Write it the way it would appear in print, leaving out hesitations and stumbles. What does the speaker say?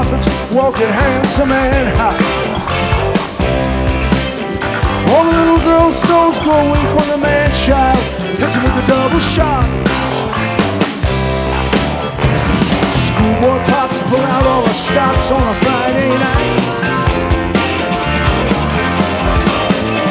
prophets, walking handsome and high. All the little girls' souls grow weak when the man-child hits them with a double shot. Schoolboy pops pull out all the stops on a